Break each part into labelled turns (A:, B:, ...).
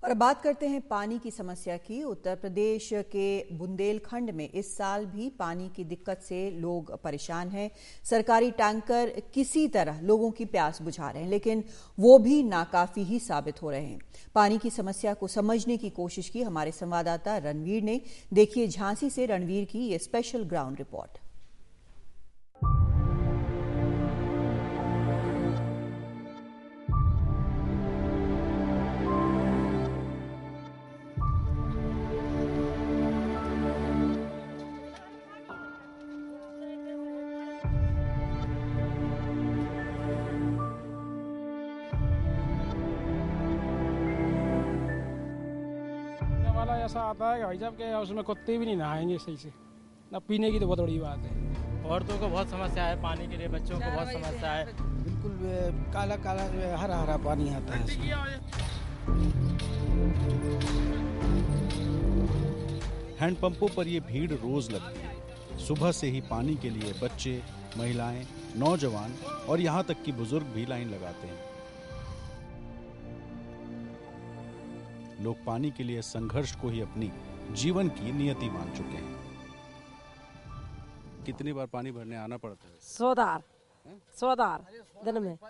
A: और बात करते हैं पानी की समस्या की। उत्तर प्रदेश के बुंदेलखंड में इस साल भी पानी की दिक्कत से लोग परेशान हैं। सरकारी टैंकर किसी तरह लोगों की प्यास बुझा रहे हैं, लेकिन वो भी नाकाफी ही साबित हो रहे हैं। पानी की समस्या को समझने की कोशिश की हमारे संवाददाता रणवीर ने। देखिए झांसी से रणवीर की ये स्पेशल ग्राउंड रिपोर्ट।
B: वाला ऐसा आता है भाई साहब के उसमें कुत्ते भी नहीं नहाएंगे सही से, न पीने की तो बहुत बड़ी बात है।
C: औरतों को बहुत समस्या है, पानी के लिए बच्चों को बहुत समस्या है।
D: बिल्कुल काला काला हरा हरा पानी आता है।
E: हैंडपंपों पर ये भीड़ रोज लगती है। सुबह से ही पानी के लिए बच्चे, महिलाएं, नौजवान और यहाँ तक कि बुजुर्ग भी लाइन लगाते हैं। लोग पानी के लिए संघर्ष को ही अपनी जीवन की नियति मान चुके हैं। कितनी बार पानी भरने आना पड़ता है?
F: 100 दिन में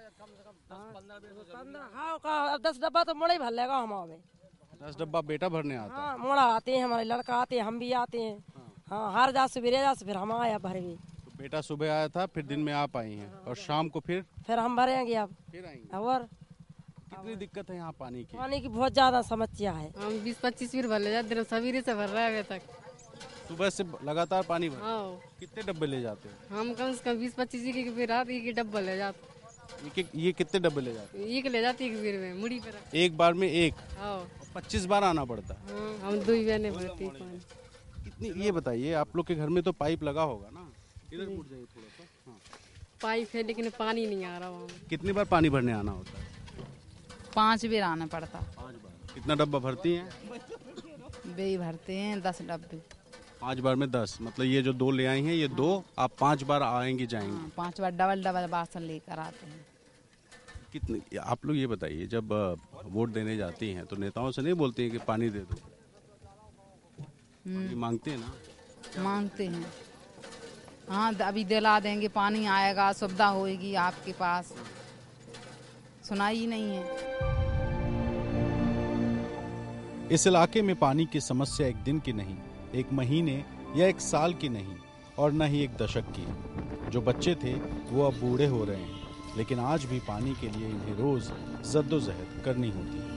F: 10 डब्बा तो मोड़ा ही भर लेगा हमारे।
E: 10 डब्बा बेटा भरने आता है?
F: हाँ, मोड़ा आते हैं, हमारे लड़का आते हैं, हम भी आते हैं। हाँ, हर जा सवेरे जा फिर हम आया भरे भी।
E: तो बेटा सुबह आया था, फिर दिन में आप आई हैं और शाम को फिर
F: हम भरेंगे अब।
E: फिर आएंगे।
F: और
E: कितनी दिक्कत है यहाँ पानी की?
F: पानी की बहुत ज्यादा समस्या है।
G: हम 20-25 फिर भर ले जाते हैं, सवेरे से भर रहा है अभी तक।
E: सुबह से लगातार पानी भर?
G: हाँ।
E: कितने डब्बे ले जाते हैं?
G: हम कम से कम 20-25 की फिर रात एक डब्बा ले जाते।
E: ये कितने डब्बे ले जाते हैं?
G: एक ले जाती है फिर में मुड़ी पर।
E: एक बार में एक?
G: हाँ।
E: 25 बार आना पड़ता है?
G: हाँ, हम 2 बहनें भरती हैं पानी।
E: कितनी, ये बताइए, आप लोग के घर में तो पाइप लगा होगा ना? इधर मुड़ जाइए थोड़ा सा। हाँ।
G: पाइप है लेकिन पानी नहीं आ रहा वहाँ।
E: कितनी बार पानी भरने आना होता है?
H: 5 बार आना पड़ता।
E: 5 बार। कितना डब्बा भरती हैं?
H: वे भरते हैं 10 डब्बे।
E: 5 बार में 10, मतलब ये जो 2 ले आई हैं, ये 2 आप 5 बार आएंगे जाएंगे?
H: हाँ, 5 बार डबल बासन लेकर आते हैं।
E: कितने, आप लोग ये बताइए, जब वोट देने जाती हैं तो नेताओं से नहीं बोलती हैं कि पानी दे दो? पानी मांगते हैं ना?
H: मांगते हैं। हाँ, अभी दिला देंगे, पानी आएगा, सुविधा होएगी आपके पास। सुनाई ही नहीं है।
E: इस इलाके में पानी की समस्या एक दिन की नहीं, एक महीने या एक साल की नहीं, और न ही एक दशक की। जो बच्चे थे वो अब बूढ़े हो रहे हैं, लेकिन आज भी पानी के लिए इन्हें रोज जद्दोजहद करनी होती है।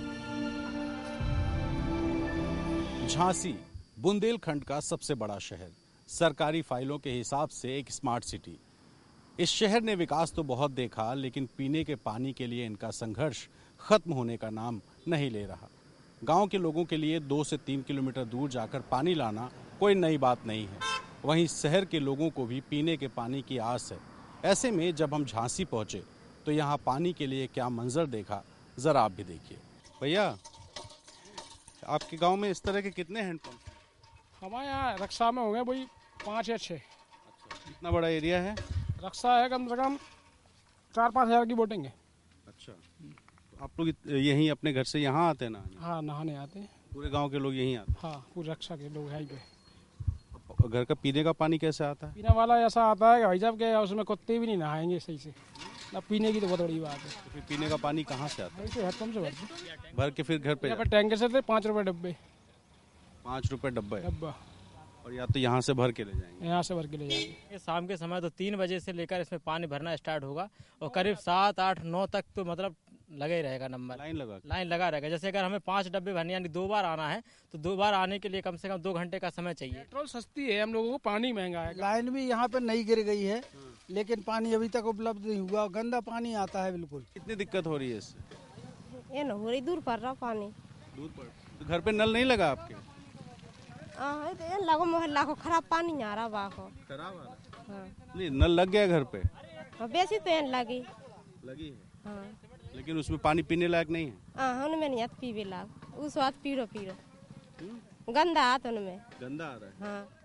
E: झांसी बुंदेलखंड का सबसे बड़ा शहर, सरकारी फाइलों के हिसाब से एक स्मार्ट सिटी। इस शहर ने विकास तो बहुत देखा, लेकिन पीने के पानी के लिए इनका संघर्ष खत्म होने का नाम नहीं ले रहा। गांव के लोगों के लिए 2 से 3 किलोमीटर दूर जाकर पानी लाना कोई नई बात नहीं है। वहीं शहर के लोगों को भी पीने के पानी की आस है। ऐसे में जब हम झांसी पहुंचे तो यहाँ पानी के लिए क्या मंजर देखा, जरा आप भी देखिए। भैया, आपके गांव में इस तरह के कितने हैंडपंप?
B: हमारे यहाँ रक्षा में हो गए वही 5 या 6।
E: कितना बड़ा एरिया है?
B: रक्षा है कम से कम 4-5 हज़ार की बोटिंग है।
E: अच्छा, तो आप लोग यहीं अपने घर से यहाँ आते हैं ना?
B: हाँ, नहाने आते हैं।
E: पूरे गांव के लोग यहीं आते हैं?
B: हाँ, पूरे रक्षा के लोग यहीं पे।
E: घर का पीने का पानी कैसे आता है?
B: पीने वाला ऐसा आता है भाई साहब के उसमें कुत्ते भी नहीं नहाएंगे सही से, न पीने की तो बहुत बड़ी बात है।
E: तो फिर पीने का पानी कहाँ से आता है?
B: हैंडपंप से भरते
E: भर के फिर घर पे
B: टैंकर से थे 5 रुपए डब्बे।
E: 5 रुपए डब्बा? और या तो यहाँ से भर के ले जाएंगे?
B: यहाँ से भर के ले जाएंगे।
C: शाम के समय तो 3 बजे से लेकर इसमें पानी भरना स्टार्ट होगा और करीब 7, 8, 9 तक तो मतलब लगा ही रहेगा नंबर। लाइन लगा रहेगा। जैसे अगर हमें 5 डब्बे भरने यानी 2 बार आना है तो 2 बार आने के लिए कम से कम 2 घंटे का समय चाहिए।
B: पेट्रोल सस्ती है, हम लोगों को पानी महंगा है।
D: लाइन भी यहाँ पे नहीं गिर गई है, लेकिन पानी अभी तक उपलब्ध नहीं हुआ। गंदा पानी आता है बिल्कुल।
E: कितनी दिक्कत हो रही है इससे?
I: ये न हो रही, दूर पड़ रहा पानी।
E: दूर पड़? तो घर पे नल नहीं लगा आपके?
I: तो लगो मोहल्ला को खराब पानी आ रहा बाको।
E: खराब आ रहा? हाँ। नहीं, नल लग गया घर पे?
I: बेसी तो लगी
E: है।
I: हाँ।
E: लेकिन उसमें पानी पीने लायक नहीं है?
I: हाँ, उनमें नहीं आती पीवे लाग। उस बात पीरो गंदा आता उनमें।
E: गंदा आ रहा है?
I: हाँ।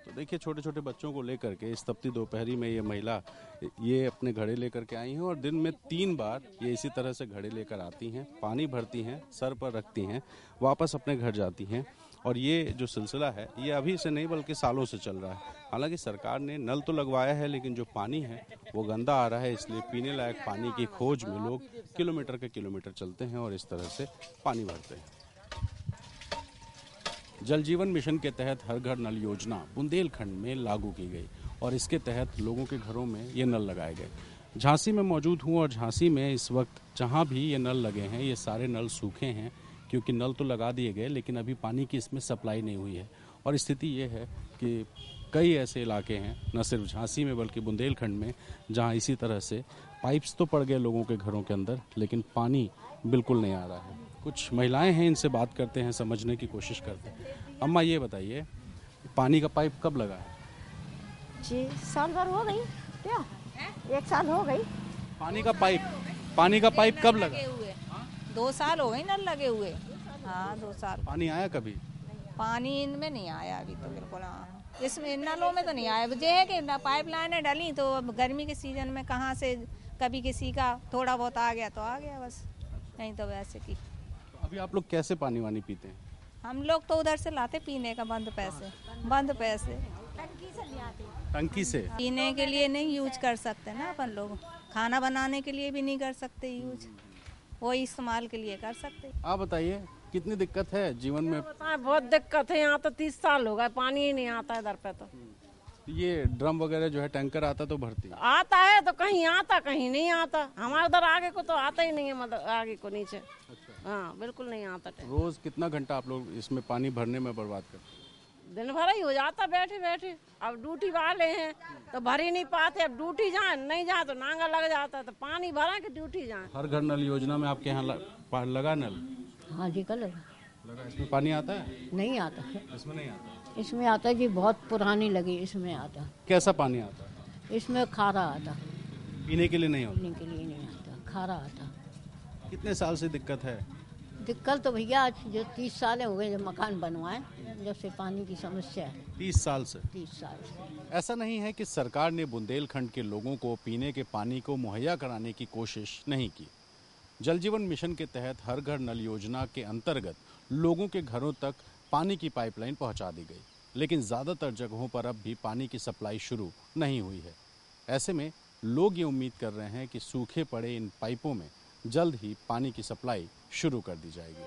E: तो देखिए छोटे छोटे बच्चों को लेकर के इस तपती दोपहरी में ये महिला ये अपने घड़े लेकर के आई हैं और दिन में 3 बार ये इसी तरह से घड़े लेकर आती हैं, पानी भरती हैं, सर पर रखती हैं, वापस अपने घर जाती हैं। और ये जो सिलसिला है ये अभी से नहीं बल्कि सालों से चल रहा है। हालांकि सरकार ने नल तो लगवाया है लेकिन जो पानी है वो गंदा आ रहा है, इसलिए पीने लायक पानी की खोज में लोग किलोमीटर के किलोमीटर चलते हैं और इस तरह से पानी भरते हैं। जल जीवन मिशन के तहत हर घर नल योजना बुंदेलखंड में लागू की गई और इसके तहत लोगों के घरों में ये नल लगाए गए। झांसी में मौजूद हूँ और झांसी में इस वक्त जहाँ भी ये नल लगे हैं ये सारे नल सूखे हैं, क्योंकि नल तो लगा दिए गए लेकिन अभी पानी की इसमें सप्लाई नहीं हुई है। और स्थिति ये है कि कई ऐसे इलाके हैं न सिर्फ झांसी में बल्कि बुंदेलखंड में जहाँ इसी तरह से पाइप्स तो पड़ गए लोगों के घरों के अंदर लेकिन पानी बिल्कुल नहीं आ रहा है। कुछ महिलाएं हैं, इनसे बात करते हैं, समझने की कोशिश करते हैं। अम्मा ये बताइए पानी का पाइप कब लगा है?
I: जी साल भर हो गई क्या? 1 साल हो गई।
E: पानी का पाइप कब लगा?
J: 2 साल हो गए नल लगे हुए। हाँ 2 साल।
E: पानी आया कभी?
J: पानी इनमें नहीं आया अभी तो बिल्कुल। हाँ इसमें नलों में तो नहीं आया। ये है कि पाइप लाइनें डली तो अब गर्मी के सीजन में कहाँ से कभी किसी का थोड़ा बहुत आ गया तो आ गया बस, नहीं तो वैसे की।
E: अभी आप लोग कैसे पानी वानी पीते हैं?
J: हम लोग तो उधर से लाते पीने का बंद पैसे
E: टंकी से
J: पीने के लिए नहीं यूज कर सकते ना अपन लोग, खाना बनाने के लिए भी नहीं कर सकते यूज, वो इस्तेमाल के लिए कर सकते।
E: आप बताइए कितनी दिक्कत है जीवन में?
F: बहुत दिक्कत है, यहाँ तो 30 साल हो गए पानी ही नहीं आता इधर पे। तो
E: ये ड्रम वगैरह जो है टैंकर आता तो भरती
F: आता है तो कहीं आता कहीं नहीं आता। हमारे उधर आगे को तो आता ही नहीं है, मतलब आगे को नीचे। अच्छा। हाँ बिल्कुल नहीं आता।
E: रोज कितना घंटा आप लोग इसमें पानी भरने में बर्बाद करते?
F: दिन भर ही हो जाता बैठे बैठे। अब ड्यूटी वाले हैं तो भर ही नहीं पाते, अब ड्यूटी जाए नहीं जाए तो नांगा लग जाता, तो पानी भरा के ड्यूटी जाए।
E: हर घर नल योजना में आपके यहाँ लगा नल?
K: हाँ जी कल
E: लगा। इसमें पानी आता है?
K: नहीं आता।
E: इसमें नहीं आता?
K: इसमें आता है जी, बहुत पुरानी लगी इसमें आता।
E: कैसा पानी आता है?
K: इसमें खारा आता।
E: पीने के लिए नहीं होता?
K: पीने के लिए नहीं आता, खारा आता।
E: कितने साल से दिक्कत है?
K: दिक्कत तो भैया आज जो 30 साल हो गए जब मकान बनवाए, जब से पानी की समस्या है।
E: 30 साल से?
K: 30 साल से।
E: ऐसा नहीं है कि सरकार ने बुंदेलखंड के लोगों को पीने के पानी को मुहैया कराने की कोशिश नहीं की। जल जीवन मिशन के तहत हर घर नल योजना के अंतर्गत लोगों के घरों तक पानी की पाइपलाइन पहुंचा दी गई, लेकिन ज़्यादातर जगहों पर अब भी पानी की सप्लाई शुरू नहीं हुई है। ऐसे में लोग ये उम्मीद कर रहे हैं कि सूखे पड़े इन पाइपों में जल्द ही पानी की सप्लाई शुरू कर दी जाएगी।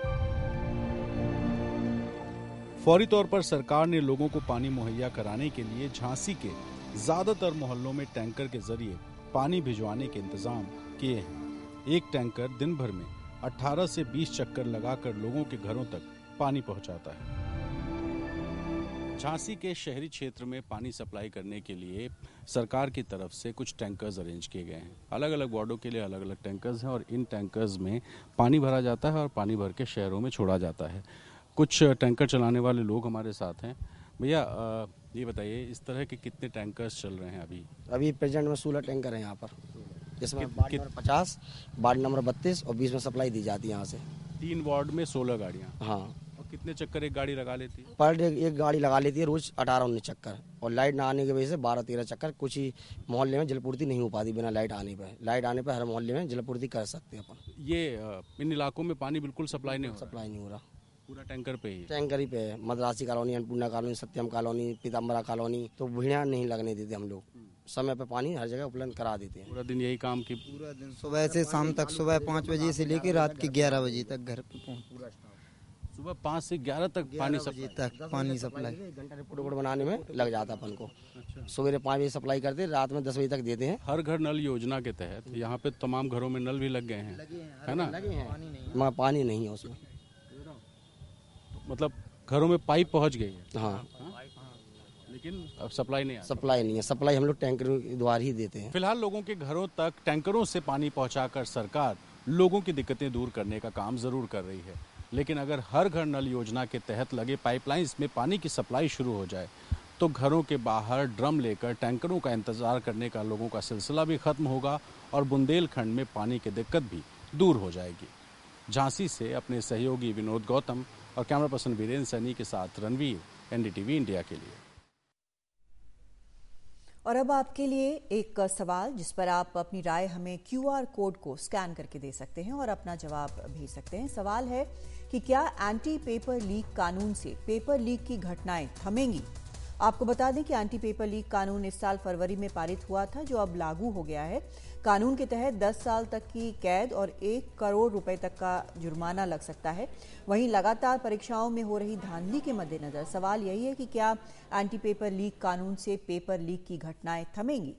E: फौरी तौर पर सरकार ने लोगों को पानी मुहैया कराने के लिए झांसी के ज़्यादातर मोहल्लों में टैंकर के जरिए पानी भिजवाने के इंतजाम किए हैं। एक टैंकर दिन भर में 18 से 20 चक्कर लगाकर लोगों के घरों तक पानी पहुंचाता है। झांसी के शहरी क्षेत्र में पानी सप्लाई करने के लिए सरकार की तरफ से कुछ टैंकर्स अरेंज किए गए हैं। अलग अलग वार्डों के लिए अलग अलग टैंकर्स हैं और इन टैंकर्स में पानी भरा जाता है और पानी भर के शहरों में छोड़ा जाता है। कुछ टैंकर चलाने वाले लोग हमारे साथ हैं। भैया ये बताइए इस तरह के कितने टैंकर्स चल रहे हैं अभी?
L: प्रेजेंट में 16 टैंकर हैं यहाँ पर, जिसमें वार्ड नंबर 50, वार्ड नंबर 32 और 20 में सप्लाई दी जाती है यहाँ से।
E: 3 वार्ड में 16 गाड़ियाँ?
L: हाँ।
E: और कितने चक्कर एक गाड़ी लगा लेती है?
L: पर डे एक गाड़ी लगा लेती है रोज 18-19 चक्कर, और लाइट ना आने की वजह से 12-13 चक्कर। कुछ ही मोहल्ले में जलपूर्ति नहीं हो पाती बिना लाइट आने पर। लाइट आने पर हर मोहल्ले में जलपूर्ति कर सकते हैं अपन।
E: ये इन इलाकों में पानी बिल्कुल सप्लाई नहीं
L: हो रहा।
E: पूरा टैंकर पे ही?
L: टैंकर ही पे है। Madrasi colony, Annapurna colony, Satyam colony, Pitambara colony, तो भीड़िया नहीं लगने देते हम लोग। समय पे पानी हर जगह उपलब्ध करा देते हैं।
E: पूरा दिन यही काम की?
M: पूरा दिन सुबह से शाम तक, सुबह 5 बजे से लेकर रात के 11 बजे तक घर पे पहुँच।
E: सुबह 5 से 11 तक पानी
L: सप्लाई। घंटा रिपोर्ट बनाने में लग जाता अपन को। सवेरे 5 बजे सप्लाई करते, रात में 10 बजे तक देते हैं।
E: हर घर नल योजना के तहत यहाँ पे तमाम घरों में नल भी लग गए हैं, है ना?
L: लगे हैं मगर पानी नहीं है उसमें।
E: मतलब घरों में पाइप पहुँच गई है?
L: हाँ,
E: लेकिन अब सप्लाई नहीं है।
L: सप्लाई हम लोग टैंकर द्वारा ही देते हैं।
E: फिलहाल लोगों के घरों तक टैंकरों से पानी पहुंचाकर सरकार लोगों की दिक्कतें दूर करने का काम जरूर कर रही है, लेकिन अगर हर घर नल योजना के तहत लगे पाइपलाइंस में पानी की सप्लाई शुरू हो जाए तो घरों के बाहर ड्रम लेकर टैंकरों का इंतजार करने का लोगों का सिलसिला भी खत्म होगा और बुंदेलखंड में पानी की दिक्कत भी दूर हो जाएगी। झांसी से अपने सहयोगी विनोद गौतम और कैमरा पर्सन वीरेंद्र सैनी के साथ रणवीर, NDTV इंडिया के लिए।
A: और अब आपके लिए एक सवाल जिस पर आप अपनी राय हमें QR कोड को स्कैन करके दे सकते हैं और अपना जवाब भेज सकते हैं। सवाल है कि क्या एंटी पेपर लीक कानून से पेपर लीक की घटनाएं थमेंगी? आपको बता दें कि एंटी पेपर लीक कानून इस साल फरवरी में पारित हुआ था, जो अब लागू हो गया है। कानून के तहत 10 साल तक की कैद और 1 करोड़ रुपए तक का जुर्माना लग सकता है। वहीं लगातार परीक्षाओं में हो रही धांधली के मद्देनजर सवाल यही है कि क्या एंटी पेपर लीक कानून से पेपर लीक की घटनाएं थमेंगी?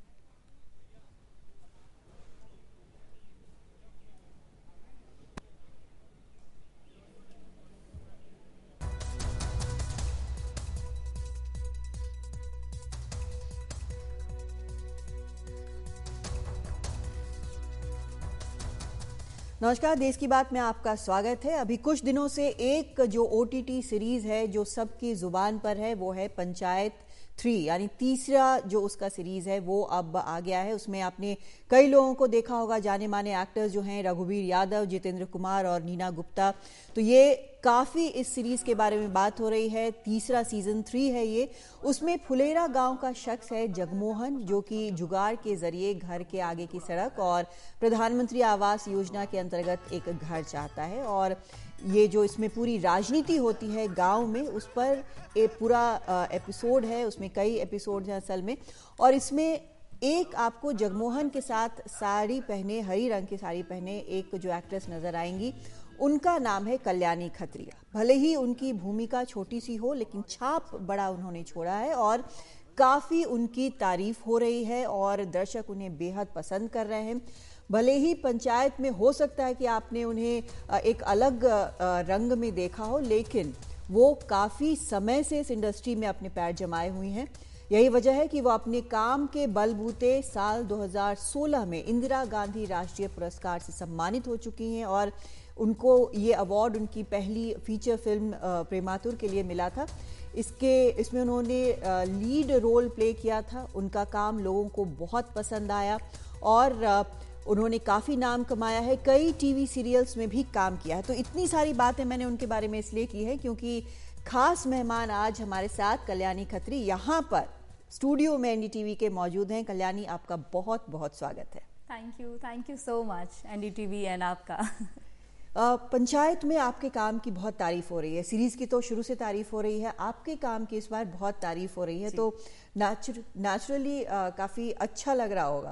A: नमस्कार, देश की बात में आपका स्वागत है। अभी कुछ दिनों से एक जो OTT सीरीज है जो सबकी जुबान पर है वो है पंचायत 3, यानी तीसरा जो उसका सीरीज है वो अब आ गया है। उसमें आपने कई लोगों को देखा होगा, जाने माने एक्टर्स जो हैं रघुवीर यादव, जितेंद्र कुमार और नीना गुप्ता। तो ये काफ़ी इस सीरीज के बारे में बात हो रही है। तीसरा सीजन 3 है ये। उसमें फुलेरा गांव का शख्स है जगमोहन, जो कि जुगाड़ के जरिए घर के आगे की सड़क और प्रधानमंत्री आवास योजना के अंतर्गत एक घर चाहता है। और ये जो इसमें पूरी राजनीति होती है गांव में, उस पर एक पूरा एपिसोड है। उसमें कई एपिसोड हैं असल में। और इसमें एक आपको जगमोहन के साथ साड़ी पहने, हरी रंग की साड़ी पहने एक जो एक्ट्रेस नजर आएंगी, उनका नाम है कल्याणी खत्रिया। भले ही उनकी भूमिका छोटी सी हो, लेकिन छाप बड़ा उन्होंने छोड़ा है और काफी उनकी तारीफ हो रही है और दर्शक उन्हें बेहद पसंद कर रहे हैं। भले ही पंचायत में हो सकता है कि आपने उन्हें एक अलग रंग में देखा हो, लेकिन वो काफी समय से इस इंडस्ट्री में अपने पैर जमाए हुई हैं। यही वजह है कि वो अपने काम के बलबूते साल 2016 में इंदिरा गांधी राष्ट्रीय पुरस्कार से सम्मानित हो चुकी हैं और उनको ये अवार्ड उनकी पहली फीचर फिल्म प्रेमातुर के लिए मिला था। इसमें उन्होंने लीड रोल प्ले किया था। उनका काम लोगों को बहुत पसंद आया और उन्होंने काफ़ी नाम कमाया है। कई टीवी सीरियल्स में भी काम किया है। तो इतनी सारी बातें मैंने उनके बारे में इसलिए की है क्योंकि खास मेहमान आज हमारे साथ कल्याणी खत्री यहाँ पर स्टूडियो में NDTV के मौजूद हैं। कल्याणी, आपका बहुत बहुत स्वागत है।
N: Thank you so much NDTV and आपका।
A: पंचायत में आपके काम की बहुत तारीफ हो रही है। सीरीज की तो शुरू से तारीफ हो रही है, आपके काम की इस बार बहुत तारीफ हो रही है, तो नेचुरली काफी अच्छा लग रहा होगा।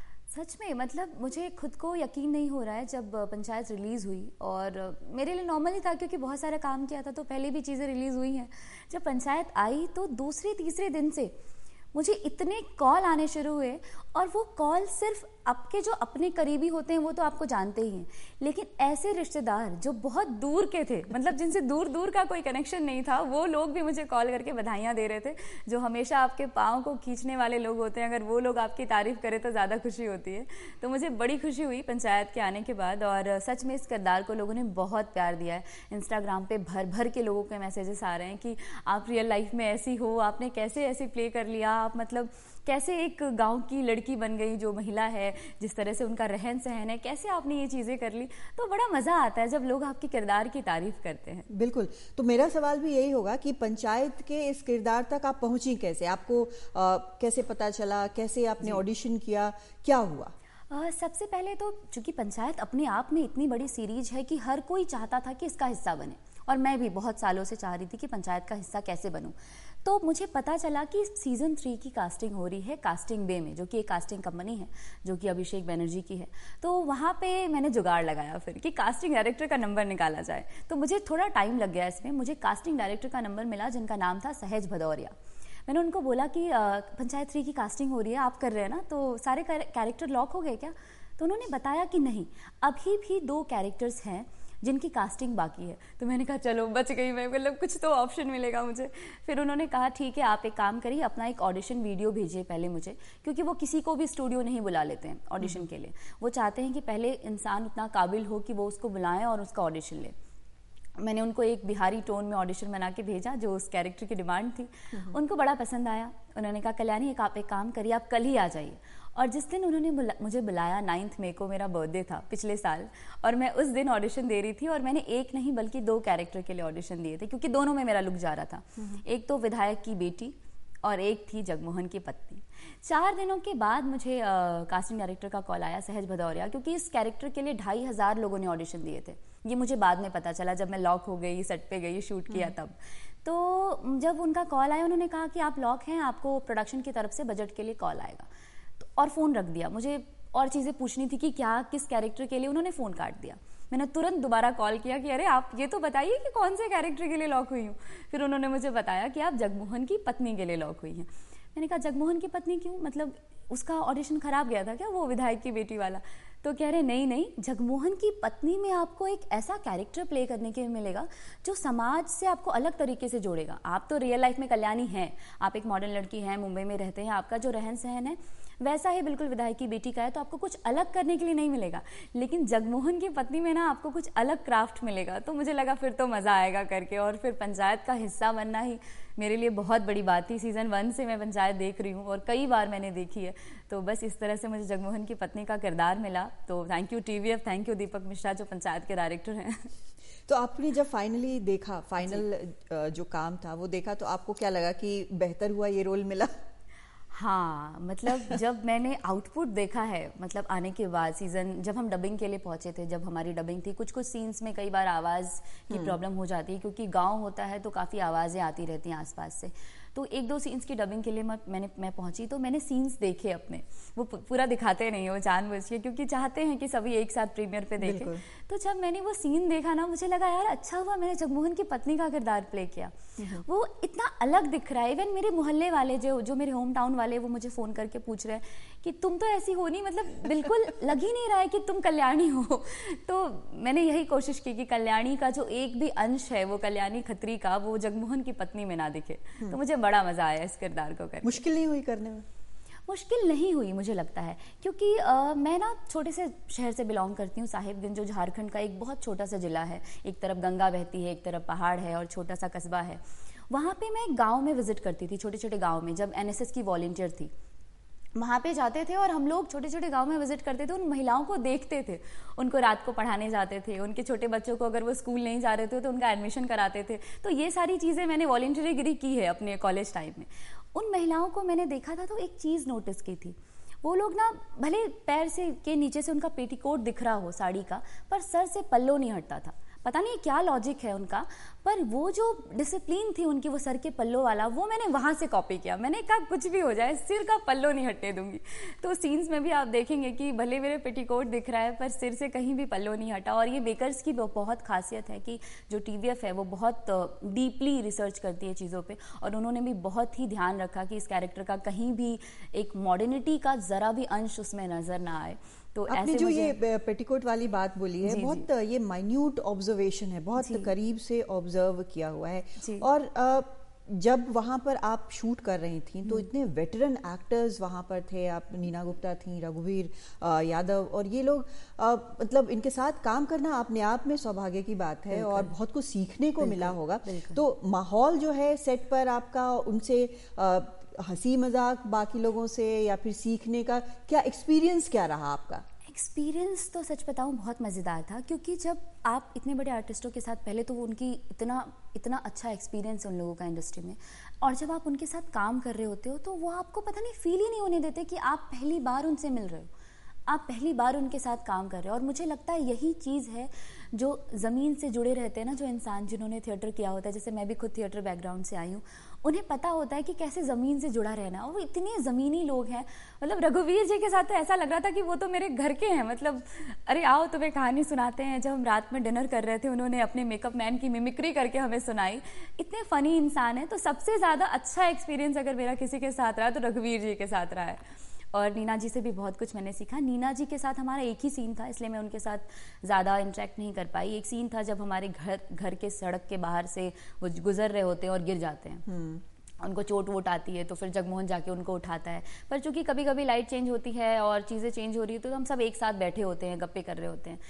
N: सच में, मतलब मुझे खुद को यकीन नहीं हो रहा है जब पंचायत रिलीज़ हुई। और मेरे लिए नॉर्मल ही था क्योंकि बहुत सारा काम किया था, तो पहले भी चीज़ें रिलीज़ हुई हैं। जब पंचायत आई तो दूसरे तीसरे दिन से मुझे इतने कॉल आने शुरू हुए, और वो कॉल सिर्फ आपके जो अपने करीबी होते हैं वो तो आपको जानते ही हैं, लेकिन ऐसे रिश्तेदार जो बहुत दूर के थे, मतलब जिनसे दूर दूर का कोई कनेक्शन नहीं था, वो लोग भी मुझे कॉल करके बधाइयाँ दे रहे थे। जो हमेशा आपके पाँव को खींचने वाले लोग होते हैं, अगर वो लोग आपकी तारीफ करें तो ज़्यादा खुशी होती है। तो मुझे बड़ी खुशी हुई पंचायत के आने के बाद, और सच में इस किरदार को लोगों ने बहुत प्यार दिया है। इंस्टाग्राम पे भर भर के लोगों के मैसेजेस आ रहे हैं कि आप रियल लाइफ में ऐसी हो, आपने कैसे ऐसे प्ले कर लिया, आप मतलब कैसे एक गांव की लड़की बन गई जो महिला है, जिस तरह से उनका रहन सहन है, कैसे आपने ये चीज़ें कर ली। तो बड़ा मज़ा आता है जब लोग आपके किरदार की तारीफ करते हैं।
A: बिल्कुल। तो मेरा सवाल भी यही होगा कि पंचायत के इस किरदार तक आप पहुंची कैसे? आपको कैसे पता चला, कैसे आपने ऑडिशन किया, क्या हुआ?
N: सबसे पहले तो चूंकि पंचायत अपने आप में इतनी बड़ी सीरीज है कि हर कोई चाहता था कि इसका हिस्सा बने, और मैं भी बहुत सालों से चाह रही थी कि पंचायत का हिस्सा कैसे बनूं। तो मुझे पता चला कि सीज़न 3 की कास्टिंग हो रही है कास्टिंग बे में, जो कि एक कास्टिंग कंपनी है जो कि अभिषेक बनर्जी की है। तो वहाँ पे मैंने जुगाड़ लगाया फिर कि कास्टिंग डायरेक्टर का नंबर निकाला जाए। तो मुझे थोड़ा टाइम लग गया इसमें। मुझे कास्टिंग डायरेक्टर का नंबर मिला जिनका नाम था सहज भदौरिया। मैंने उनको बोला कि पंचायत 3 की कास्टिंग हो रही है, आप कर रहे हैं ना, तो सारे कैरेक्टर लॉक हो गए क्या? तो उन्होंने बताया कि नहीं, अभी भी 2 कैरेक्टर्स हैं जिनकी कास्टिंग बाकी है। तो मैंने कहा चलो बच गई मैं, मतलब कुछ तो ऑप्शन मिलेगा मुझे। फिर उन्होंने कहा ठीक है, आप एक काम करिए, अपना एक ऑडिशन वीडियो भेजिए पहले मुझे, क्योंकि वो किसी को भी स्टूडियो नहीं बुला लेते हैं ऑडिशन के लिए। वो चाहते हैं कि पहले इंसान उतना काबिल हो कि वो उसको बुलाएं और उसका ऑडिशन ले। मैंने उनको एक बिहारी टोन में ऑडिशन बना के भेजा जो उस कैरेक्टर की डिमांड थी। उनको बड़ा पसंद आया। उन्होंने कहा कल्याणी आप एक काम करिए, आप कल ही आ जाइए। और जिस दिन उन्होंने मुझे बुलाया 9 मई को मेरा बर्थडे था पिछले साल, और मैं उस दिन ऑडिशन दे रही थी, और मैंने एक नहीं बल्कि 2 कैरेक्टर के लिए ऑडिशन दिए थे क्योंकि दोनों में मेरा लुक जा रहा था। एक तो विधायक की बेटी और एक थी जगमोहन की पत्नी। 4 दिनों के बाद मुझे कास्टिंग डायरेक्टर का कॉल आया, सहज भदौरिया, क्योंकि इस कैरेक्टर के लिए 2500 लोगों ने ऑडिशन दिए थे। ये मुझे बाद में पता चला जब मैं लॉक हो गई, सेट पे गई, शूट किया तब। तो जब उनका कॉल आया, उन्होंने कहा कि आप लॉक हैं, आपको प्रोडक्शन की तरफ से बजट के लिए कॉल आएगा। तो और फ़ोन रख दिया। मुझे और चीज़ें पूछनी थी कि क्या किस कैरेक्टर के लिए, उन्होंने फ़ोन काट दिया। मैंने तुरंत दोबारा कॉल किया कि अरे आप ये तो बताइए कि कौन से कैरेक्टर के लिए लॉक हुई हूँ। फिर उन्होंने मुझे बताया कि आप जगमोहन की पत्नी के लिए लॉक हुई हैं। मैंने कहा जगमोहन की पत्नी क्यों, मतलब उसका ऑडिशन खराब गया था क्या, वो विधायक की बेटी वाला? तो कह रहे नहीं, जगमोहन की पत्नी में आपको एक ऐसा कैरेक्टर प्ले करने के मिलेगा जो समाज से आपको अलग तरीके से जोड़ेगा। आप तो रियल लाइफ में कल्याणी हैं, आप एक मॉडर्न लड़की हैं, मुंबई में रहते हैं, आपका जो रहन सहन है वैसा ही बिल्कुल विधायक की बेटी का है, तो आपको कुछ अलग करने के लिए नहीं मिलेगा। लेकिन जगमोहन की पत्नी में ना आपको कुछ अलग क्राफ्ट मिलेगा। तो मुझे लगा फिर तो मज़ा आएगा करके, और फिर पंचायत का हिस्सा बनना ही मेरे लिए बहुत बड़ी बात थी। सीज़न 1 से मैं पंचायत देख रही हूँ और कई बार मैंने देखी है। तो बस इस तरह से मुझे जगमोहन की पत्नी का किरदार मिला। तो thank you TVF, thank you Deepak Mishra जो पंचायत के डायरेक्टर हैं।
A: तो आपने जब फाइनली देखा, फाइनल जो काम था वो देखा, तो आपको क्या लगा कि बेहतर हुआ ये रोल मिला?
N: हाँ, मतलब जब मैंने आउटपुट देखा है, मतलब आने के बाद सीज़न, जब हम डबिंग के लिए पहुंचे थे, जब हमारी डबिंग थी, कुछ सीन्स में कई बार आवाज़ की प्रॉब्लम हो जाती है, क्योंकि गांव होता है तो काफ़ी आवाज़ें आती रहती हैं आसपास से। तो 1-2 सीन्स की डबिंग के लिए मैं पहुंची, तो मैंने सीन्स देखे अपने, वो पूरा दिखाते नहीं, वो जानबूझ के, क्योंकि चाहते हैं कि सभी एक साथ प्रीमियर पे देखें। तो जब मैंने वो सीन देखा ना, मुझे लगा यार अच्छा हुआ मैंने जगमोहन की पत्नी का किरदार प्ले किया। वो इतना अलग दिख रहा है। इवन मेरे मोहल्ले वाले जो मेरे होम टाउन वाले, वो मुझे फ़ोन करके पूछ रहे हैं कि तुम तो ऐसी हो नहीं, मतलब बिल्कुल लग ही नहीं रहा है कि तुम कल्याणी हो। तो मैंने यही कोशिश की कि कल्याणी का जो एक भी अंश है, वो कल्याणी खत्री का, वो जगमोहन की पत्नी में ना दिखे। तो मुझे बड़ा मजा आया इस किरदार को करके।
A: मुश्किल नहीं हुई करने में?
N: मुश्किल नहीं हुई मुझे लगता है, क्योंकि मैं ना छोटे से शहर से बिलोंग करती हूँ, साहिबगंज, जो झारखंड का एक बहुत छोटा सा जिला है। एक तरफ गंगा बहती है, एक तरफ पहाड़ है और छोटा सा कस्बा है। वहाँ पे मैं गांव में विजिट करती थी, छोटे छोटे गांव में, जब NSS की वॉलंटियर थी। वहाँ पे जाते थे और हम लोग छोटे छोटे गांव में विजिट करते थे, उन महिलाओं को देखते थे, उनको रात को पढ़ाने जाते थे, उनके छोटे बच्चों को अगर वो स्कूल नहीं जा रहे थे तो उनका एडमिशन कराते थे। तो ये सारी चीज़ें मैंने वॉलंटियरिंग की है अपने कॉलेज टाइम में। उन महिलाओं को मैंने देखा था तो एक चीज़ नोटिस की थी, वो लोग ना भले पैर से के नीचे से उनका पेटीकोट दिख रहा हो साड़ी का, पर सर से पल्लो नहीं हटता था। पता नहीं क्या लॉजिक है उनका, पर वो जो डिसिप्लिन थी उनकी, वो सर के पल्लो वाला, वो मैंने वहाँ से कॉपी किया। मैंने कहा कुछ भी हो जाए, सिर का पल्लो नहीं हटने दूंगी। तो सीन्स में भी आप देखेंगे कि भले मेरे पेटीकोट दिख रहा है पर सिर से कहीं भी पल्लो नहीं हटा। और ये बेकर्स की बहुत खासियत है कि जो TVF है वो बहुत डीपली रिसर्च करती है चीज़ों पे, और उन्होंने भी बहुत ही ध्यान रखा कि इस कैरेक्टर का कहीं भी एक मॉडर्निटी का ज़रा भी अंश उसमें नज़र ना आए। तो
A: आपने जो ये पेटीकोट वाली बात बोली है, बहुत ये माइन्यूट ऑब्जर्वेशन है, बहुत करीब से ऑब्जर्व किया हुआ है। और जब वहाँ पर आप शूट कर रही थी तो इतने वेटरन एक्टर्स वहाँ पर थे, आप नीना गुप्ता थी, रघुवीर यादव, और ये लोग मतलब इनके साथ काम करना अपने आप में सौभाग्य की बात है और बहुत कुछ सीखने को मिला होगा। तो माहौल जो है सेट पर आपका, उनसे हंसी मजाक बाकी लोगों से, या फिर सीखने का क्या एक्सपीरियंस क्या रहा आपका?
N: एक्सपीरियंस तो सच बताऊं बहुत मज़ेदार था, क्योंकि जब आप इतने बड़े आर्टिस्टों के साथ, पहले तो वो उनकी इतना अच्छा एक्सपीरियंस है उन लोगों का इंडस्ट्री में, और जब आप उनके साथ काम कर रहे होते हो तो वो आपको पता नहीं फील ही नहीं होने देते कि आप पहली बार उनसे मिल रहे हो, आप पहली बार उनके साथ काम कर रहे हो। और मुझे लगता है यही चीज़ है जो ज़मीन से जुड़े रहते हैं ना, जो इंसान जिन्होंने थिएटर किया होता है, जैसे मैं भी खुद थिएटर बैकग्राउंड से आई हूँ, उन्हें पता होता है कि कैसे ज़मीन से जुड़ा रहना। वो इतने ज़मीनी लोग हैं, मतलब रघुवीर जी के साथ तो ऐसा लग रहा था कि वो तो मेरे घर के हैं, मतलब अरे आओ तुम्हें कहानी सुनाते हैं। जब हम रात में डिनर कर रहे थे, उन्होंने अपने मेकअप मैन की मिमिक्री करके हमें सुनाई। इतने फ़नी इंसान है। तो सबसे ज़्यादा अच्छा एक्सपीरियंस अगर मेरा किसी के साथ रहा तो रघुवीर जी के साथ रहा है। और नीना जी से भी बहुत कुछ मैंने सीखा। नीना जी के साथ हमारा एक ही सीन था, इसलिए मैं उनके साथ ज़्यादा इंटरेक्ट नहीं कर पाई। एक सीन था जब हमारे घर के सड़क के बाहर से वो गुजर रहे होते हैं और गिर जाते हैं, उनको चोट वोट आती है, तो फिर जगमोहन जाके उनको उठाता है। पर चूंकि कभी कभी लाइट चेंज होती है और चीज़ें चेंज हो रही है, तो हम सब एक साथ बैठे होते हैं, गप्पे कर रहे होते हैं।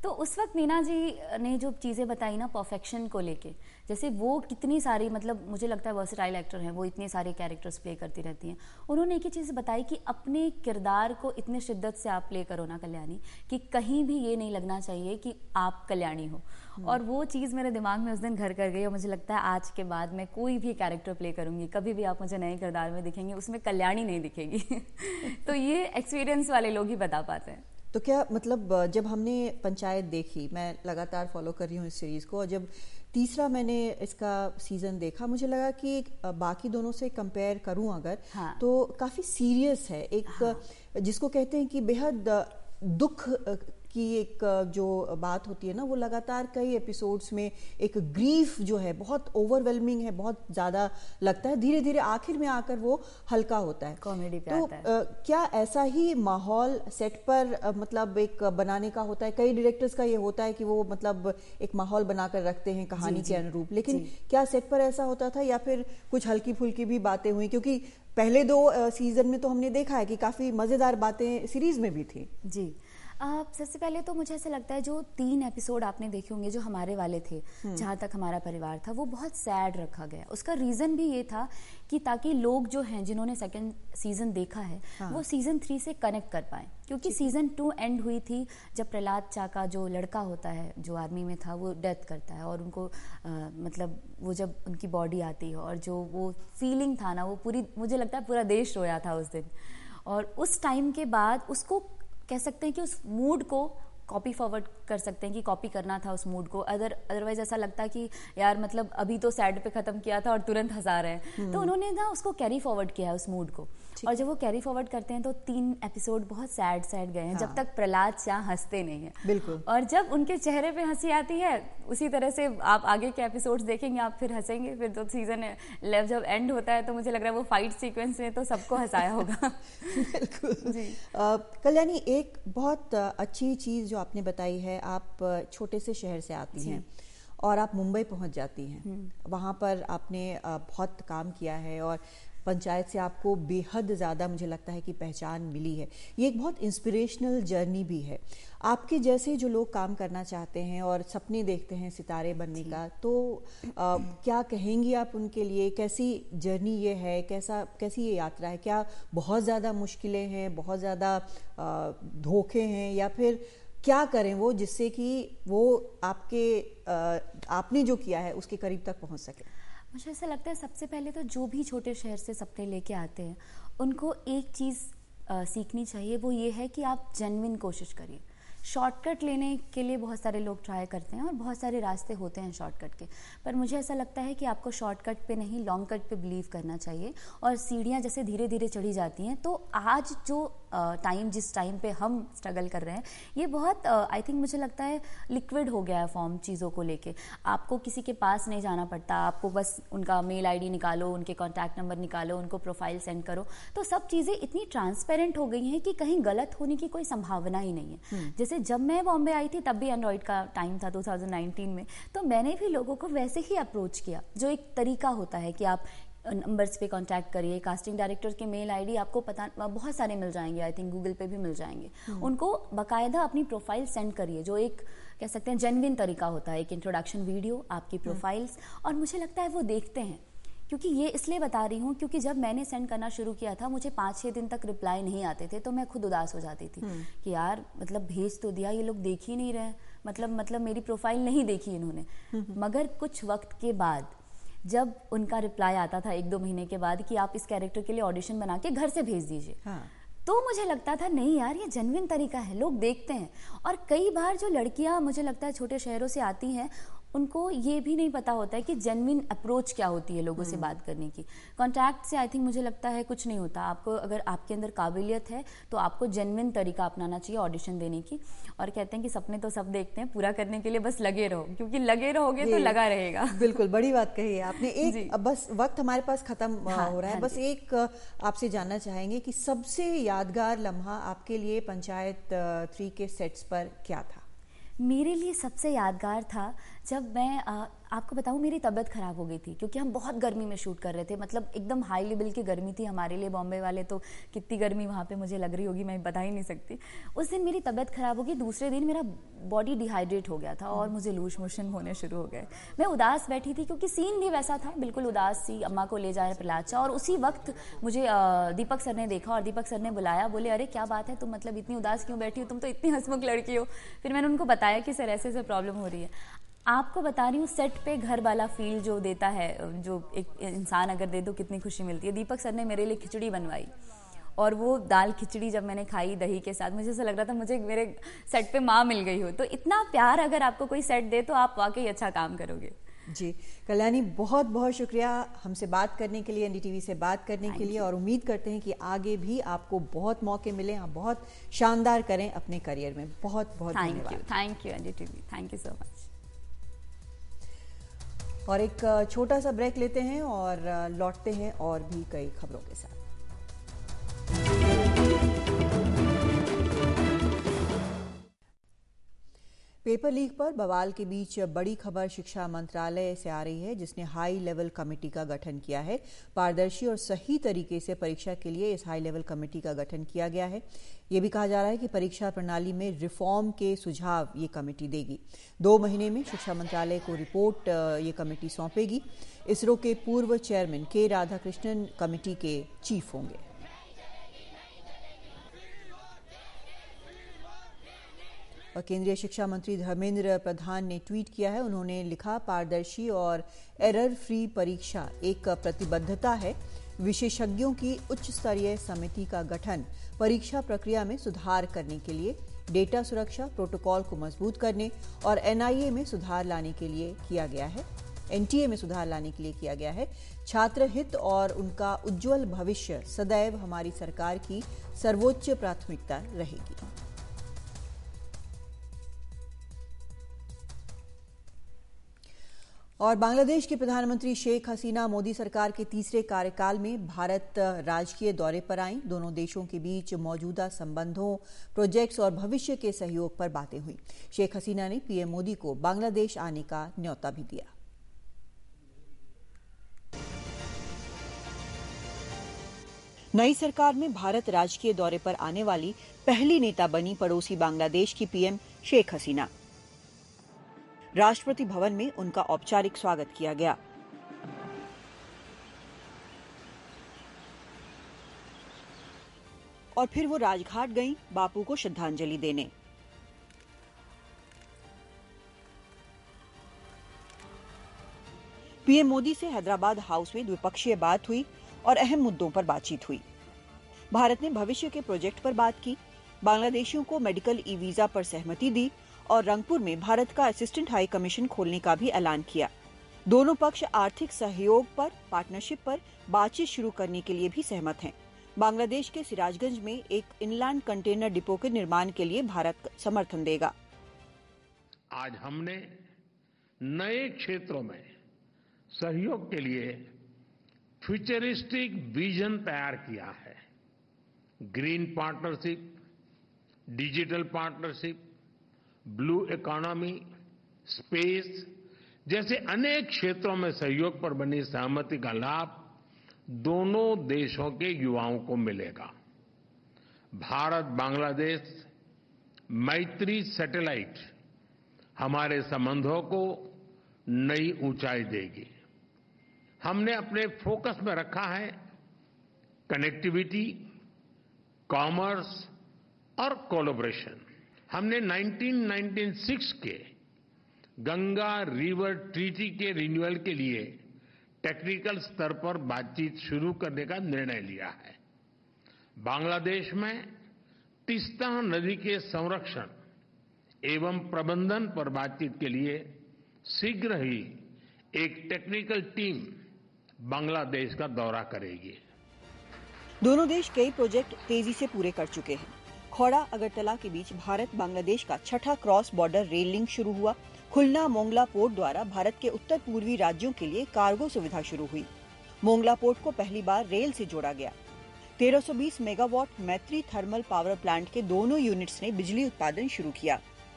N: तो उस वक्त मीना जी ने जो चीज़ें बताई ना परफेक्शन को लेके, जैसे वो कितनी सारी, मतलब मुझे लगता है वर्सेटाइल एक्टर हैं, वो इतने सारे कैरेक्टर्स प्ले करती रहती हैं। उन्होंने एक ही चीज़ बताई कि अपने किरदार को इतने शिद्दत से आप प्ले करो ना कल्याणी, कि कहीं भी ये नहीं लगना चाहिए कि आप कल्याणी हो। और वो चीज़ मेरे दिमाग में उस दिन घर कर गई, और मुझे लगता है आज के बाद मैं कोई भी कैरेक्टर प्ले करूँगी, कभी भी आप मुझे नए किरदार में दिखेंगे, उसमें कल्याणी नहीं दिखेगी। तो ये एक्सपीरियंस वाले लोग ही बता पाते हैं।
A: तो क्या मतलब जब हमने पंचायत देखी, मैं लगातार फॉलो कर रही हूँ इस सीरीज को, और जब तीसरा मैंने इसका सीजन देखा, मुझे लगा कि बाकी दोनों से कंपेयर करूँ अगर, हाँ। तो काफी सीरियस है, एक हाँ। जिसको कहते हैं कि बेहद दुख की एक जो बात होती है ना, वो लगातार कई एपिसोड्स में एक ग्रीफ जो है बहुत ओवरवेलमिंग है, बहुत ज्यादा लगता है, धीरे धीरे आखिर में आकर वो हल्का होता है,
N: कॉमेडी पे
A: तो
N: आता है।
A: क्या ऐसा ही माहौल सेट पर मतलब एक बनाने का होता है? कई डायरेक्टर्स का ये होता है कि वो मतलब एक माहौल बनाकर रखते हैं कहानी के अनुरूप, लेकिन क्या सेट पर ऐसा होता था या फिर कुछ हल्की फुल्की भी बातें हुई? क्योंकि पहले 2 सीजन में तो हमने देखा है कि काफी मजेदार बातें सीरीज में भी थी।
N: जी, सबसे पहले तो मुझे ऐसा लगता है जो 3 एपिसोड आपने देखे होंगे जो हमारे वाले थे, जहाँ तक हमारा परिवार था, वो बहुत सैड रखा गया। उसका रीज़न भी ये था कि ताकि लोग जो हैं जिन्होंने सेकंड सीजन देखा है, हाँ। वो सीजन 3 से कनेक्ट कर पाए, क्योंकि सीजन 2 एंड हुई थी जब प्रहलाद चाका जो लड़का होता है जो आर्मी में था, वो डेथ करता है, और उनको मतलब वो जब उनकी बॉडी आती है और जो वो फीलिंग था ना, वो पूरी, मुझे लगता है पूरा देश रोया था उस दिन। और उस टाइम के बाद उसको कह सकते हैं कि उस मूड को कॉपी फॉरवर्ड कर सकते हैं कि कॉपी करना था उस मूड को। अदरवाइज ऐसा लगता कि यार मतलब अभी तो सैड पे खत्म किया था और तुरंत हंसा रहे हैं, तो उन्होंने ना उसको कैरी फॉरवर्ड किया है उस मूड को। और जब वो कैरी फॉरवर्ड करते हैं तो 3 एपिसोड बहुत सैड गए हैं, हाँ। जब तक प्रहलाद शाह हंसते नहीं है, बिल्कुल। और जब उनके चेहरे पे हंसी आती है, उसी तरह से आप आगे के एपिसोड्स देखेंगे, आप फिर हंसेंगे। फिर तो सीजन 11 जब एंड होता है तो मुझे लग रहा है वो फाइट सीक्वेंस में तो सबको हंसाया होगा।
A: बिल्कुल जी। कल्याणी, एक बहुत अच्छी चीज जो आपने बताई है, आप छोटे से शहर से आती हैं और आप मुंबई पहुंच जाती हैं, वहां पर आपने बहुत काम किया है और पंचायत से आपको बेहद ज़्यादा मुझे लगता है कि पहचान मिली है। ये एक बहुत इंस्पिरेशनल जर्नी भी है। आपके जैसे जो लोग काम करना चाहते हैं और सपने देखते हैं सितारे बनने का, तो क्या कहेंगी आप उनके लिए? कैसी जर्नी ये है, कैसी ये यात्रा है? क्या बहुत ज़्यादा मुश्किलें हैं, बहुत ज़्यादा धोखे हैं, या फिर क्या करें वो जिससे कि वो आपने जो किया है उसके करीब तक पहुंच सके?
N: मुझे ऐसा लगता है सबसे पहले तो जो भी छोटे शहर से सपने लेके आते हैं, उनको एक चीज़ सीखनी चाहिए, वो ये है कि आप जेन्युइन कोशिश करिए। शॉर्टकट लेने के लिए बहुत सारे लोग ट्राई करते हैं और बहुत सारे रास्ते होते हैं शॉर्टकट के, पर मुझे ऐसा लगता है कि आपको शॉर्टकट पे नहीं, लॉन्ग कट पे बिलीव करना चाहिए। और सीढ़ियाँ जैसे धीरे धीरे चढ़ी जाती हैं, तो आज जो जिस टाइम पे हम स्ट्रगल कर रहे हैं, ये बहुत आई थिंक मुझे लगता है लिक्विड हो गया है फॉर्म चीज़ों को लेके। आपको किसी के पास नहीं जाना पड़ता, आपको बस उनका मेल आईडी निकालो, उनके कॉन्टैक्ट नंबर निकालो, उनको प्रोफाइल सेंड करो, तो सब चीज़ें इतनी ट्रांसपेरेंट हो गई हैं कि कहीं गलत होने की कोई संभावना ही नहीं है। जैसे जब मैं बॉम्बे आई थी तब भी एंड्रॉइड का टाइम था 2019 में, तो मैंने भी लोगों को वैसे ही अप्रोच किया, जो एक तरीका होता है कि आप नंबर्स पे कांटेक्ट करिए। कास्टिंग डायरेक्टर के मेल आईडी आपको पता बहुत सारे मिल जाएंगे, आई थिंक गूगल पे भी मिल जाएंगे। उनको बाकायदा अपनी प्रोफाइल सेंड करिए, जो एक कह सकते हैं जेन्युइन तरीका होता है, एक इंट्रोडक्शन वीडियो, आपकी प्रोफाइल्स, और मुझे लगता है वो देखते हैं। क्योंकि ये इसलिए बता रही हूँ क्योंकि जब मैंने सेंड करना शुरू किया था, मुझे 5-6 दिन तक रिप्लाई नहीं आते थे, तो मैं खुद उदास हो जाती थी कि यार मतलब भेज तो दिया, ये लोग देख ही नहीं रहे, मतलब मेरी प्रोफाइल नहीं देखी इन्होंने। मगर कुछ वक्त के बाद जब उनका रिप्लाई आता था 1-2 महीने के बाद कि आप इस कैरेक्टर के लिए ऑडिशन बना के घर से भेज दीजिए, तो मुझे लगता था नहीं यार ये जेन्युइन तरीका है, लोग देखते हैं। और कई बार जो लड़कियां मुझे लगता है छोटे शहरों से आती हैं, उनको ये भी नहीं पता होता है कि जेन्युइन अप्रोच क्या होती है लोगों से बात करने की। कॉन्टैक्ट से आई थिंक मुझे लगता है कुछ नहीं होता। आपको अगर आपके अंदर काबिलियत है तो आपको जेन्युइन तरीका अपनाना चाहिए ऑडिशन देने की। और कहते हैं कि सपने तो सब देखते हैं, पूरा करने के लिए बस लगे रहो, क्योंकि लगे रहोगे तो लगा रहेगा।
A: बिल्कुल, बड़ी बात कही है आपने। एक बस वक्त हमारे पास खत्म हो रहा है, बस एक आपसे जानना चाहेंगे कि सबसे यादगार लम्हा आपके लिए पंचायत 3 के सेट्स पर क्या था?
N: मेरे लिए सबसे यादगार था जब मैं आपको बताऊं, मेरी तबीयत ख़राब हो गई थी क्योंकि हम बहुत गर्मी में शूट कर रहे थे। मतलब एकदम हाई लेवल की गर्मी थी हमारे लिए। बॉम्बे वाले तो कितनी गर्मी वहाँ पे मुझे लग रही होगी मैं बता ही नहीं सकती। उस दिन मेरी तबीयत ख़राब हो गई। दूसरे दिन मेरा बॉडी डिहाइड्रेट हो गया था और मुझे लूज मोशन होने शुरू हो गए। मैं उदास बैठी थी क्योंकि सीन भी वैसा था, बिल्कुल उदास सी। अम्मा को ले जा रहे प्रहलाद चा, और उसी वक्त मुझे दीपक सर ने देखा और दीपक सर ने बुलाया। बोले अरे क्या बात है, तुम मतलब इतनी उदास क्यों बैठी हो, तुम तो इतनी हंसमुख लड़की हो। फिर मैंने उनको बताया कि सर ऐसे ऐसे प्रॉब्लम हो रही है। आपको बता रही हूँ, सेट पे घर वाला फील जो देता है, जो एक इंसान अगर दे दो कितनी खुशी मिलती है। दीपक सर ने मेरे लिए खिचड़ी बनवाई और वो दाल खिचड़ी जब मैंने खाई दही के साथ, मुझे ऐसा लग रहा था मुझे मेरे सेट पे माँ मिल गई हो। तो इतना प्यार अगर आपको कोई सेट दे तो आप वाकई अच्छा काम करोगे।
A: जी कल्याणी, बहुत बहुत शुक्रिया हमसे बात करने के लिए, एनडीटीवी से बात करने के लिए, और उम्मीद करते हैं कि आगे भी आपको बहुत मौके मिले, आप बहुत शानदार करें अपने करियर में। बहुत बहुत धन्यवाद।
N: Thank you NDTV, thank you so much.
A: और एक छोटा सा ब्रेक लेते हैं और लौटते हैं और भी कई खबरों के साथ। पेपर लीक पर बवाल के बीच बड़ी खबर शिक्षा मंत्रालय से आ रही है, जिसने हाई लेवल कमेटी का गठन किया है। पारदर्शी और सही तरीके से परीक्षा के लिए इस हाई लेवल कमेटी का गठन किया गया है। ये भी कहा जा रहा है कि परीक्षा प्रणाली में रिफॉर्म के सुझाव ये कमेटी देगी। 2 महीने में शिक्षा मंत्रालय को रिपोर्ट ये कमेटी सौंपेगी। इसरो के पूर्व चेयरमैन के राधाकृष्णन कमेटी के चीफ होंगे। और केंद्रीय शिक्षा मंत्री धर्मेंद्र प्रधान ने ट्वीट किया है। उन्होंने लिखा, पारदर्शी और एरर फ्री परीक्षा एक प्रतिबद्धता है। विशेषज्ञों की उच्च स्तरीय समिति का गठन परीक्षा प्रक्रिया में सुधार करने के लिए, डेटा सुरक्षा प्रोटोकॉल को मजबूत करने और एनआईए में सुधार लाने के लिए किया गया है। एनटीए में सुधार लाने के लिए किया गया है। छात्र हित और उनका उज्जवल भविष्य सदैव हमारी सरकार की सर्वोच्च प्राथमिकता रहेगी। और बांग्लादेश के प्रधानमंत्री शेख हसीना मोदी सरकार के तीसरे कार्यकाल में भारत राजकीय दौरे पर आईं। दोनों देशों के बीच मौजूदा संबंधों, प्रोजेक्ट्स और भविष्य के सहयोग पर बातें हुई। शेख हसीना ने पीएम मोदी को बांग्लादेश आने का न्योता भी दिया। नई सरकार में भारत राजकीय दौरे पर आने वाली पहली नेता बनी पड़ोसी बांग्लादेश की पीएम शेख हसीना। राष्ट्रपति भवन में उनका औपचारिक स्वागत किया गया। और फिर वो राजघाट गईं बापू को श्रद्धांजलि देने। पीएम मोदी से हैदराबाद हाउस में द्विपक्षीय बात हुई और अहम मुद्दों पर बातचीत हुई। भारत ने भविष्य के प्रोजेक्ट पर बात की, बांग्लादेशियों को मेडिकल ई वीजा पर सहमति दी और रंगपुर में भारत का असिस्टेंट हाई कमीशन खोलने का भी ऐलान किया। दोनों पक्ष आर्थिक सहयोग पर, पार्टनरशिप पर बातचीत शुरू करने के लिए भी सहमत हैं। बांग्लादेश के सिराजगंज में एक इनलैंड कंटेनर डिपो के निर्माण के लिए भारत समर्थन देगा।
O: आज हमने नए क्षेत्रों में सहयोग के लिए फ्यूचरिस्टिक विजन तैयार किया है। Green partnership, digital partnership, blue economy, space जैसे अनेक क्षेत्रों में सहयोग पर बनी सहमति का लाभ दोनों देशों के युवाओं को मिलेगा। भारत बांग्लादेश मैत्री सैटेलाइट हमारे संबंधों को नई ऊंचाई देगी। हमने अपने फोकस में रखा है कनेक्टिविटी, कॉमर्स और कोलैबोरेशन। हमने 1996 के गंगा रिवर ट्रीटी के रिन्यूअल के लिए टेक्निकल स्तर पर बातचीत शुरू करने का निर्णय लिया है। बांग्लादेश में तीस्ता नदी के संरक्षण एवं प्रबंधन पर बातचीत के लिए शीघ्र ही एक टेक्निकल टीम बांग्लादेश का दौरा करेगी।
A: दोनों देश कई प्रोजेक्ट तेजी से पूरे कर चुके हैं। खौड़ा अगरतला के बीच भारत बांग्लादेश का 6ठा क्रॉस बॉर्डर रेल लिंक शुरू हुआ। खुलना मोंगला पोर्ट द्वारा भारत के उत्तर पूर्वी राज्यों के लिए कार्गो सुविधा शुरू हुई। मोंगला पोर्ट को पहली बार रेल से जोड़ा गया। 1320 मेगावाट मैत्री थर्मल पावर प्लांट के दोनों यूनिट्स ने बिजली उत्पादन शुरू किया।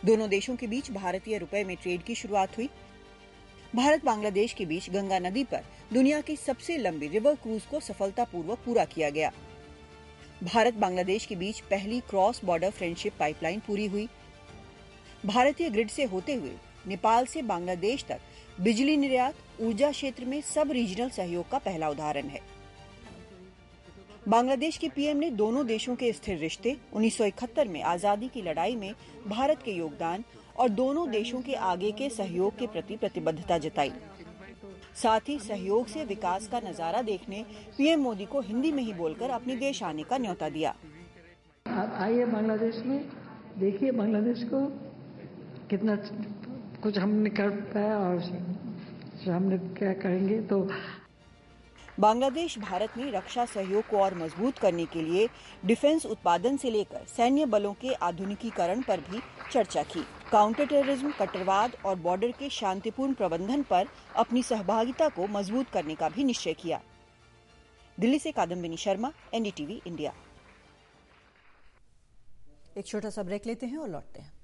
A: दोनों देशों के बीच भारतीय रुपए में ट्रेड की शुरुआत हुई। भारत बांग्लादेश के बीच गंगा नदी पर दुनिया की सबसे लंबी रिवर क्रूज को सफलतापूर्वक पूरा किया गया। भारत बांग्लादेश के बीच पहली क्रॉस बॉर्डर फ्रेंडशिप पाइपलाइन पूरी हुई। भारतीय ग्रिड से होते हुए नेपाल से बांग्लादेश तक बिजली निर्यात ऊर्जा क्षेत्र में सब रीजनल सहयोग का पहला उदाहरण है। बांग्लादेश के पीएम ने दोनों देशों के स्थिर रिश्ते, 1971 में आजादी की लड़ाई में भारत के योगदान और दोनों देशों के आगे के सहयोग के प्रति प्रतिबद्धता जताई। साथ ही सहयोग से विकास का नजारा देखने पीएम मोदी को हिंदी में ही बोलकर अपने देश आने का न्योता दिया।
P: आप आइए बांग्लादेश में, देखिए बांग्लादेश को कितना कुछ हमने कर पाया और हमने क्या करेंगे। तो
A: बांग्लादेश भारत ने रक्षा सहयोग को और मजबूत करने के लिए डिफेंस उत्पादन से लेकर सैन्य बलों के आधुनिकीकरण पर भी चर्चा की। काउंटर टेररिज्म, कट्टरवाद और बॉर्डर के शांतिपूर्ण प्रबंधन पर अपनी सहभागिता को मजबूत करने का भी निश्चय किया। दिल्ली से कादम्बिनी शर्मा, एनडीटीवी इंडिया। एक छोटा सा ब्रेक लेते हैं और लौटते हैं।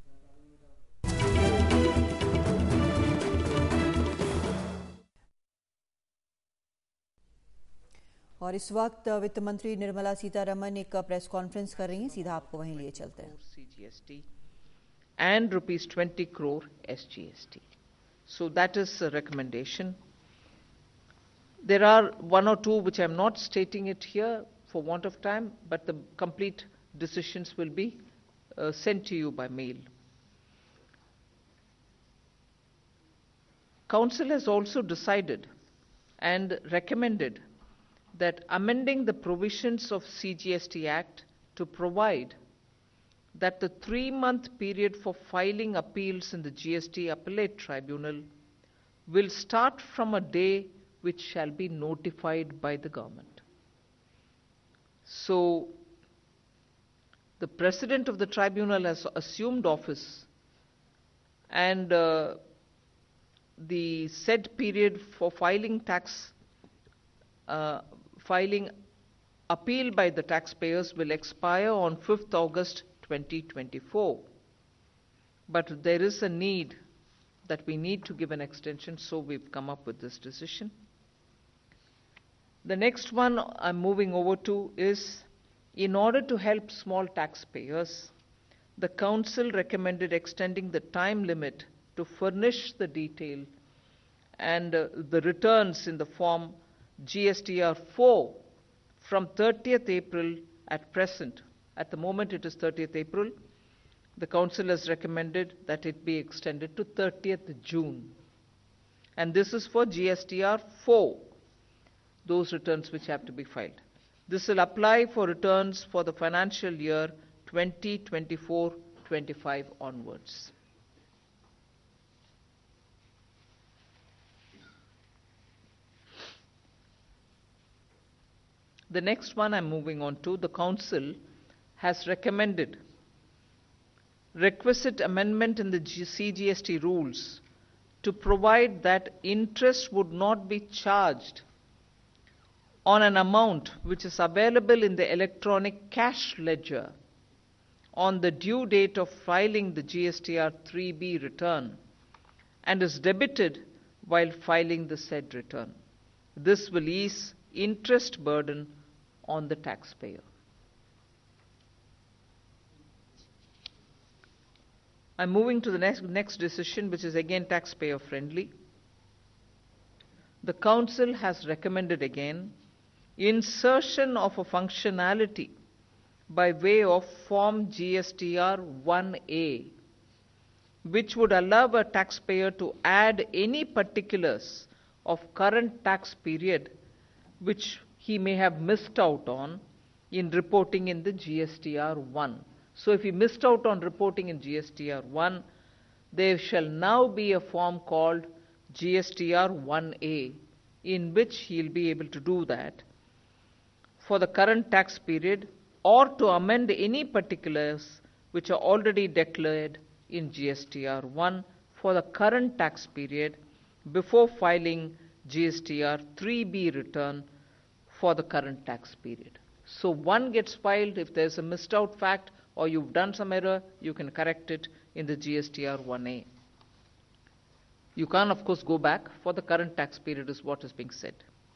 A: और इस वक्त वित्त मंत्री निर्मला सीतारमण एक प्रेस कॉन्फ्रेंस कर रही हैं, सीधा आपको वहीं लिए चलते हैं।
Q: CGST and rupees 20 crore SGST. So that is a recommendation. There are one or two which I am not stating it here for want of time, but the complete decisions will be sent to you by mail. Council has also decided and recommended that amending the provisions of CGST Act to provide that the 3-month period for filing appeals in the GST Appellate Tribunal will start from a day which shall be notified by the government. So, the President of the Tribunal has assumed office, and the said period for filing filing appeal by the taxpayers will expire on 5th August 2024. But there is a need that we need to give an extension, so we've come up with this decision. The next one I'm moving over to is, in order to help small taxpayers, the Council recommended extending the time limit to furnish the detail and the returns in the form GSTR 4 from 30th April at present. At the moment it is 30th April. The Council has recommended that it be extended to 30th June. And this is for GSTR 4, those returns which have to be filed. This will apply for returns for the financial year 2024-25 onwards. The next one I'm moving on to, the Council has recommended requisite amendment in the CGST rules to provide that interest would not be charged on an amount which is available in the electronic cash ledger on the due date of filing the GSTR 3B return and is debited while filing the said return. This will ease interest burden on the taxpayer. I'm moving to the next decision, which is again taxpayer friendly. The Council has recommended again insertion of a functionality by way of Form GSTR 1A, which would allow a taxpayer to add any particulars of current tax period which he may have missed out on in reporting in the GSTR 1. So if he missed out on reporting in GSTR 1, there shall now be a form called GSTR 1A in which he'll be able to do that for the current tax period or to amend any particulars which are already declared in GSTR 1 for the current tax period before filing GSTR 3B return for the current tax period. So one gets filed. If there's a missed out fact or you've done some error, you can correct it in the GSTR 1A. You can't, of course, go back for the current tax period is what is being said.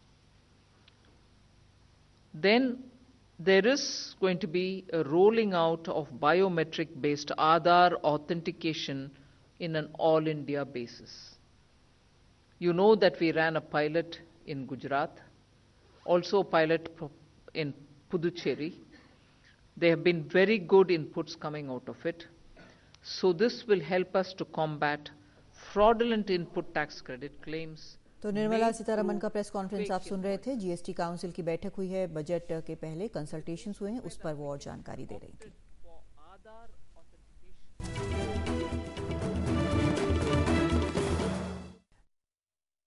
Q: Then there is going to be a rolling out of biometric-based Aadhaar authentication in an all-India basis. You know that we ran a pilot in Gujarat, also a pilot in Puducherry. There have been very good inputs coming out of it. So this will help us to combat fraudulent input tax credit claims.
A: तो निर्मला सीतारमण का press conference आप सुन रहे थे। GST council की बैठक हुई है, budget के पहले कंसल्टेशंस हुए हैं, उस पर वो और जानकारी दे रही थी।